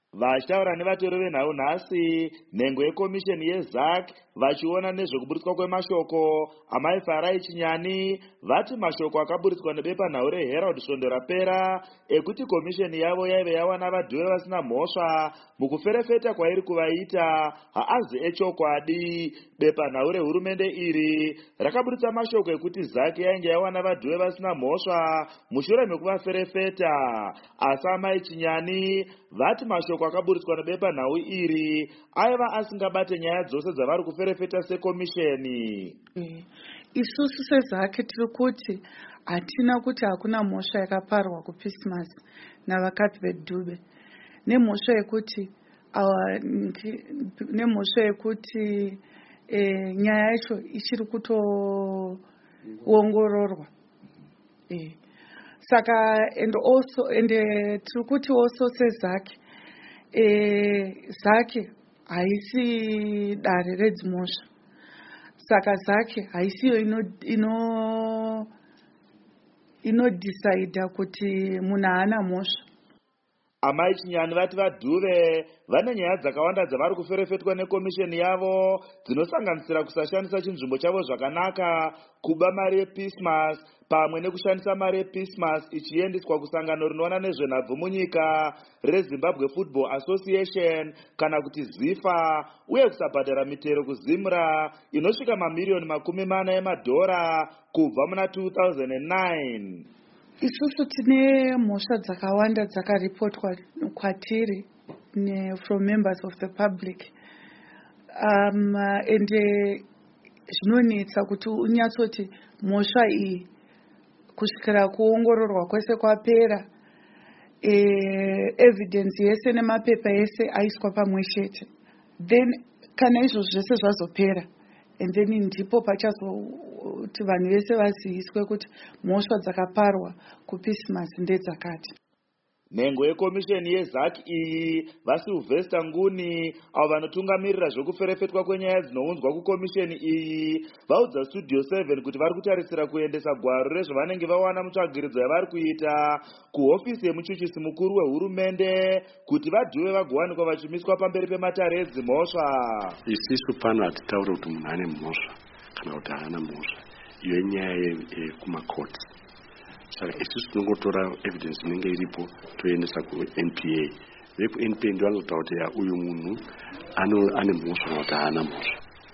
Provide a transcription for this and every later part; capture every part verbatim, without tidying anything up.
Vachitaura nevatori venhau nhasi, nhengo yekomisheni yeZAC vachiona nezvekuburitswa kwemashoko amai Farai Chinyani vati mashoko akaburitswa nebepanhau reHerald svondo rapera ekuti komisheni yavo yaive yawana vadhuve vasina mhosva mukuferefeta kwairi kuvaita haazi echokwadi. Bepanhau rehurumende iri rakaburitsa mashoko ekuti ZAC yainge yawana vadhuve vasina mhosva mushure mekuvaferefeta, asi amai Chinyani vati mashoko akaburitswa nebepanhau iri aiva asingabate nyaya dzose dzavari kuferefeta sekomisheni. Mm. Isusu seZAC tiri kuti hatina kuti hakuna mhosva yakaparwa kuPeacemas navakapi vedhube, nemhosva yekuti nemhosva yekuti e, nyaya yacho ichiri kutoongororwa. E. Saka and also and tiri kuti also seZAC e, ZAC haisi dare redzimhosva, saka ZAC haisiyo ino ino inodhisaidha kuti munhu haana mhosva. Amai Chinyani vati vadhuve vane nyaya dzakawanda dzavari kuferefetwa nekomisheni yavo dzinosanganisira kusashandisa chinzvimbo chavo zvakanaka, kuba mari yePeacemas pamwe nekushandisa mari yePeacemas ichiendeswa kusangano rinoona nezvenhabvu munyika reZimbabwe Football Association kana kuti ZIFA, uye kusabhadhara mitero kuZimra inosvika mamiriyoni makumi mana emadhora kubva muna two thousand nine. Isusu tine mhosva dzakawanda dzakaripotwa kwatiri from members of the public, um, and zvinonetsa kuti unyatsoti mhosva iyi kusvikira kuongororwa kwese kwapera, e, evidence yese nemapepa yese aiswa pamwe chete, then kana izvo zvese zvazopera, and then ndipo pachazoti vanhu vese vaziviswe kuti mhosva dzakaparwa kuPeacemas ndedzakati. Nhengo yekomisheni yeZAC iyi vaSylvester Nguni avo vanotungamirira zvokuferefetwa kwenyaya dzinounzwa kukomisheni iyi vaudza Studio seven kuti vari kutarisira kuendesa gwaro rezvavanenge vawana mutsvagiridzo yavari kuita kuhofisi yemuchuchisi mukuru wehurumende kuti vadhuve vagowanikwa vachimiswa pamberi pematare edzimhosva. Isisu pano hatitauri kuti munhu ane mhosva kana kuti haana mhosva, iyo inyaya yekumakoti. Saka isusu tinongotora evidence inenge iripo toendesa kuN P A. VekuN P A ndio vanotaura kuti uyu munhu ane mhosva kana kuti haana mhosva.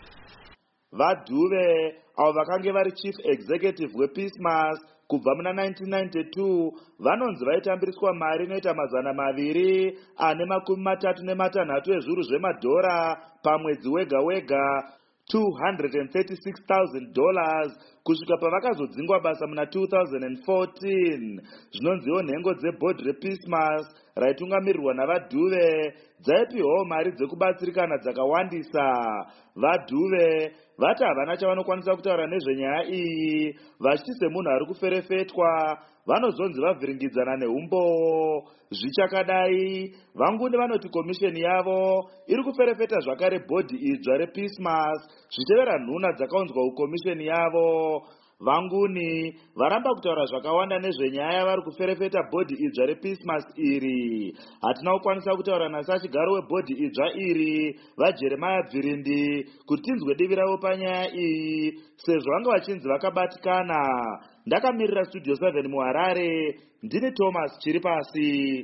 Vadhuve avo vakange vari chief executive wePeacemas kubva muna nineteen ninety-two vanonzi vaitambiriswa mari inoita mazana maviri ane makumi matatu nematanhatu ezviuru zvemadhora pamwedzi wega wega, two hundred thirty-six thousand dollars, kusvika pavakazodzingwa basa muna two thousand fourteen. Zvinonziwo nhengo dzebhodhi rePeacemas raitungamirirwa navadhuve dzaipiwawo mari dzekubatsirikana dzakawandisa. Vadhuve vati havana chavanokwanisa kutaura nezvenyaya iyi, vachiti semunhu ari kuferefetwa vanozonzi vavhiringidzana neumbowo. Zvichakadai, Vanguni vanoti komisheni yavo iri kuferefeta zvakare bhodhi idzva rePeacemas zvichevera nhuna dzakaunzwa kukomisheni yavo. Vanguni varamba kutaura zvakawanda nezvenyaya vari kuferefeta bhodhi idzva rePeacemas iri. Hatina kukwanisa kutaura nasachigaro webhodhi idzva iri vaJeremiah Bvirindi kuti tinzwe divi ravo panyaya iyi, sezvo vanga vachinzi vakabatikana. Ndakamirira Studio seven muHarare, ndini Thomas Chiripasi.